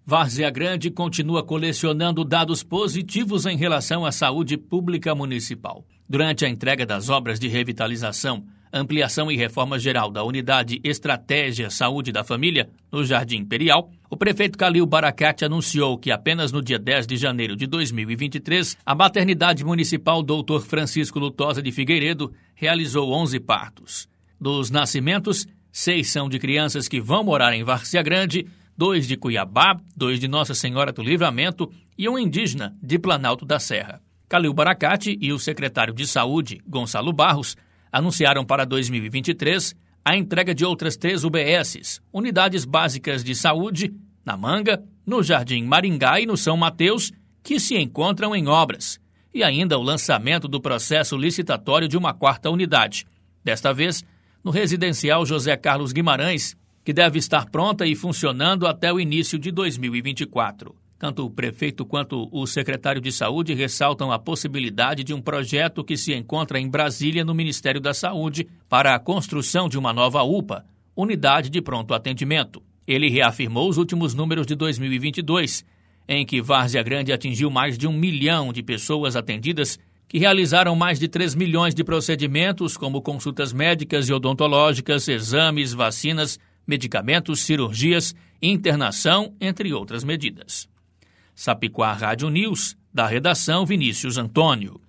Várzea Grande continua colecionando dados positivos em relação à saúde pública municipal. Durante a entrega das obras de revitalização, ampliação e reforma geral da Unidade Estratégia Saúde da Família, no Jardim Imperial, o prefeito Calil Baracate anunciou que apenas no dia 10 de janeiro de 2023, a maternidade municipal Dr. Francisco Lutosa de Figueiredo realizou 11 partos. Dos nascimentos, 6 são de crianças que vão morar em Várzea Grande, 2 de Cuiabá, 2 de Nossa Senhora do Livramento e um indígena de Planalto da Serra. Calil Baracate e o secretário de Saúde, Gonçalo Barros, anunciaram para 2023 a entrega de outras 3 UBSs, Unidades Básicas de Saúde, na Manga, no Jardim Maringá e no São Mateus, que se encontram em obras, e ainda o lançamento do processo licitatório de uma 4ª unidade, desta vez no residencial José Carlos Guimarães, que deve estar pronta e funcionando até o início de 2024. Tanto o prefeito quanto o secretário de Saúde ressaltam a possibilidade de um projeto que se encontra em Brasília no Ministério da Saúde para a construção de uma nova UPA, Unidade de Pronto Atendimento. Ele reafirmou os últimos números de 2022, em que Várzea Grande atingiu mais de 1 milhão de pessoas atendidas, que realizaram mais de 3 milhões de procedimentos, como consultas médicas e odontológicas, exames, vacinas, medicamentos, cirurgias, internação, entre outras medidas. Sapiquá Rádio News, da redação Vinícius Antônio.